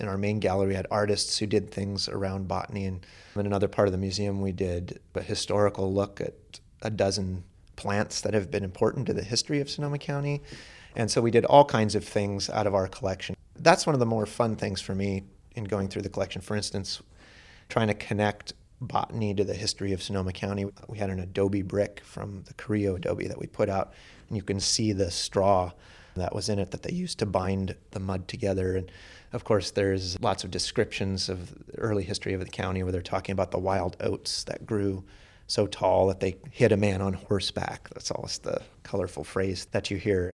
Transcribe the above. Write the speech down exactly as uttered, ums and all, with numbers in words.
in our main gallery, we had artists who did things around botany. And in another part of the museum, we did a historical look at a dozen plants that have been important to the history of Sonoma County. And so we did all kinds of things out of our collection. That's one of the more fun things for me in going through the collection. For instance, trying to connect botany to the history of Sonoma County. We had an adobe brick from the Carrillo adobe that we put out, and you can see the straw that was in it that they used to bind the mud together. And of course, there's lots of descriptions of the early history of the county where they're talking about the wild oats that grew so tall that they hit a man on horseback. That's always the colorful phrase that you hear.